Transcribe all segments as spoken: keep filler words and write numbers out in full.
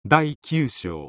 だいきゅう章。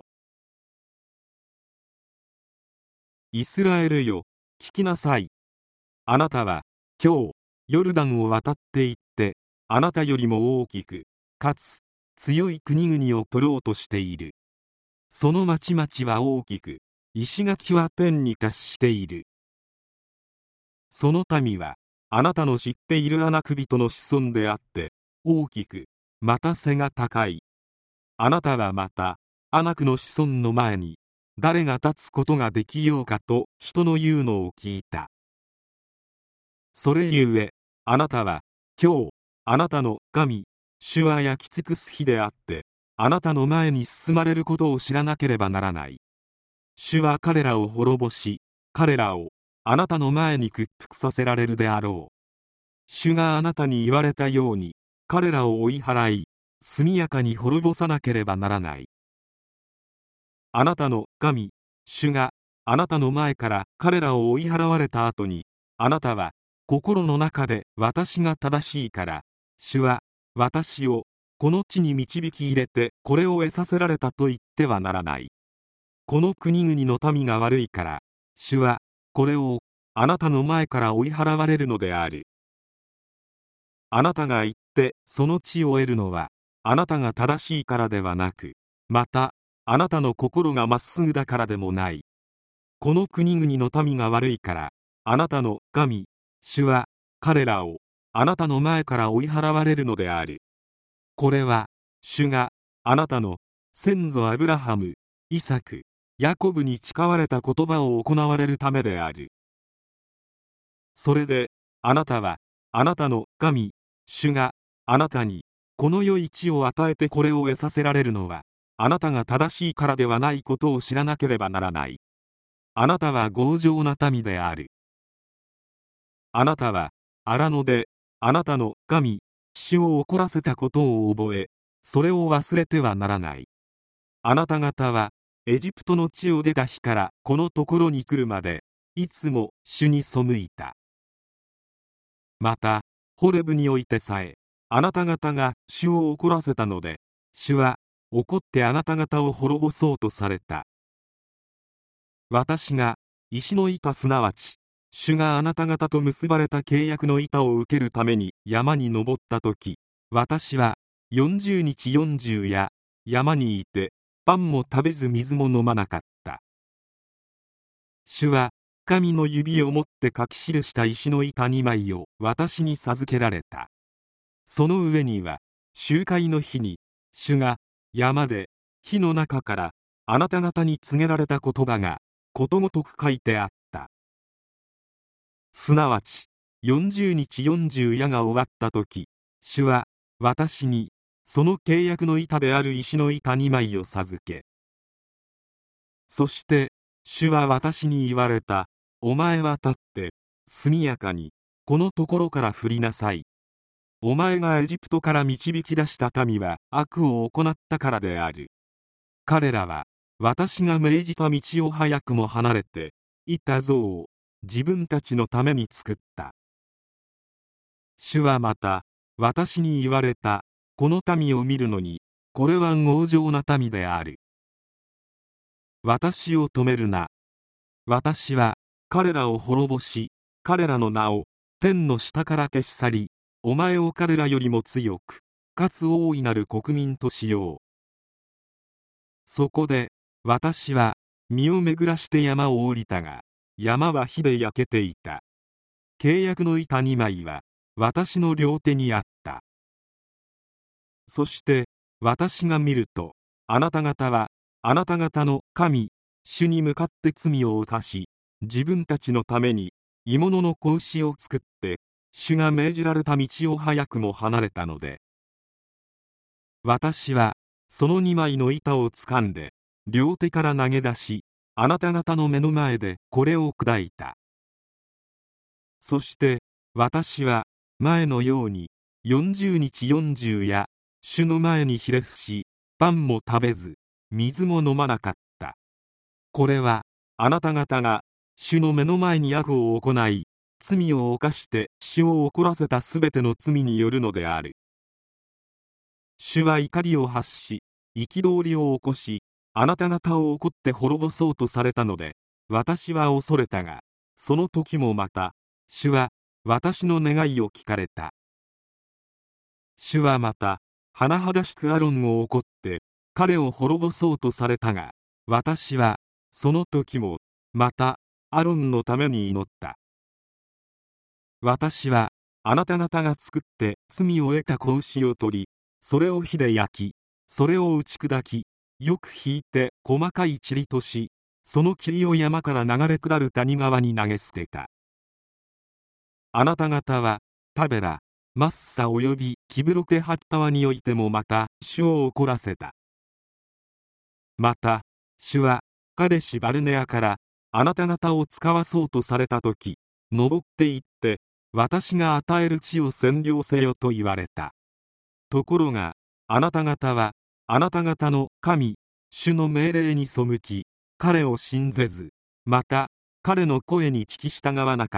イスラエルよ、聞きなさい。あなたは今日ヨルダンを渡って行って、あなたよりも大きくかつ強い国々を取ろうとしている。その町々は大きく、石垣は天に達している。その民はあなたの知っているアナク人の子孫であって、大きくまた背が高い。あなたはまたアナクの子孫の前に誰が立つことができようかと人の言うのを聞いた。それゆえあなたは今日あなたの神主は焼き尽くす日であって、あなたの前に進まれることを知らなければならない。主は彼らを滅ぼし、彼らをあなたの前に屈服させられるであろう。主があなたに言われたように彼らを追い払い、速やかに滅ぼさなければならない。あなたの神主があなたの前から彼らを追い払われた後に、あなたは心の中で私が正しいから主は私をこの地に導き入れてこれを得させられたと言ってはならない。この国々の民が悪いから主はこれをあなたの前から追い払われるのである。あなたが行ってその地を得るのはあなたが正しいからではなく、またあなたの心がまっすぐだからでもない。この国々の民が悪いからあなたの神主は彼らをあなたの前から追い払われるのである。これは主があなたの先祖アブラハム、イサク、ヤコブに誓われた言葉を行われるためである。それであなたはあなたの神主があなたにこの良い地を与えてこれを得させられるのはあなたが正しいからではないことを知らなければならない。あなたは強情な民である。あなたは荒野であなたの神主を怒らせたことを覚え、それを忘れてはならない。あなた方はエジプトの地を出た日からこのところに来るまでいつも主に背いた。またホレブにおいてさえあなた方が主を怒らせたので、主は怒ってあなた方を滅ぼそうとされた。私が石の板すなわち主があなた方と結ばれた契約の板を受けるために山に登った時、私はよんじゅうにちよんじゅう夜山にいてパンも食べず水も飲まなかった。主は神の指を持って書き記した石の板にまいを私に授けられた。その上には集会の日に主が山で火の中からあなた方に告げられた言葉がことごとく書いてあった。すなわちよんじゅうにちよんじゅう夜が終わった時、主は私にその契約の板である石の板にまいを授け、そして主は私に言われた。お前は立って速やかにこのところから降りなさい。お前がエジプトから導き出した民は悪を行ったからである。彼らは私が命じた道を早くも離れて板像を自分たちのために作った。主はまた私に言われた。この民を見るのにこれは強情な民である。私を止めるな。私は彼らを滅ぼし、彼らの名を天の下から消し去り、お前を彼らよりも強くかつ大いなる国民としよう。そこで私は身を巡らして山を降りたが、山は火で焼けていた。契約の板にまいは私の両手にあった。そして私が見ると、あなた方はあなた方の神主に向かって罪を犯し、自分たちのために鋳物の子牛を作って主が命じられた道を早くも離れたので、私はそのにまいの板を掴んで両手から投げ出し、あなた方の目の前でこれを砕いた。そして私は前のようによんじゅうにちよんじゅう夜主の前にひれ伏し、パンも食べず水も飲まなかった。これはあなた方が主の目の前に悪を行い罪を犯して主を怒らせたすべての罪によるのである。主は怒りを発し、 憤りを起こし、あなた方を怒って滅ぼそうとされたので、私は恐れたが、その時もまた、主は私の願いを聞かれた。主はまた、甚だしくアロンを怒って、彼を滅ぼそうとされたが、私は、その時も、また、アロンのために祈った。私は、あなた方が作って罪を得た子牛を取り、それを火で焼き、それを打ち砕き、よくひいて細かい塵とし、その塵を山から流れ下る谷川に投げ捨てた。あなた方は、タベラ、マッサおよびキブロケハッタワにおいてもまた主を怒らせた。また、主はカデシバルネアからあなた方を使わそうとされたとき、登って行って、私が与える地を占領せよと言われた。ところが、あなた方は、あなた方の神、主の命令に背き、彼を信ぜず、また、彼の声に聞き従わなかった。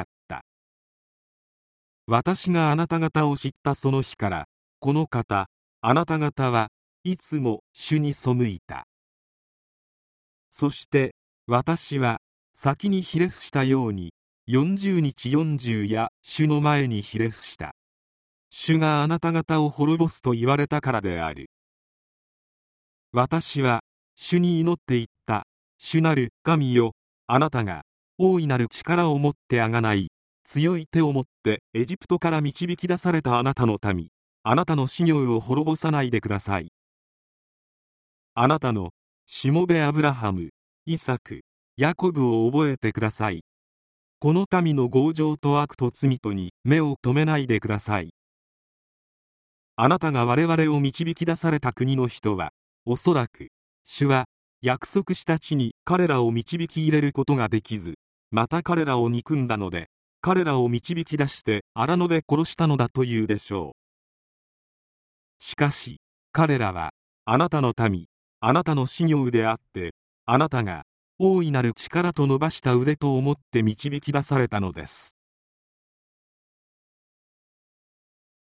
私があなた方を知ったその日から、この方、あなた方はいつも主に背いた。そして、私は、先にひれ伏したように、よんじゅうにちよんじゅう夜、主の前にひれ伏した。主があなた方を滅ぼすと言われたからである。私は、主に祈って言った。主なる神よ、あなたが、大いなる力を持ってあがない、強い手を持ってエジプトから導き出されたあなたの民、あなたの子業を滅ぼさないでください。あなたの、しもべアブラハム、イサク、ヤコブを覚えてください。この民の強情と悪と罪とに目を留めないでください。あなたが我々を導き出された国の人は、おそらく、主は約束した地に彼らを導き入れることができず、また彼らを憎んだので、彼らを導き出して荒野で殺したのだというでしょう。しかし、彼らは、あなたの民、あなたの子業であって、あなたが、大いなる力と伸ばした腕と思って導き出されたのです。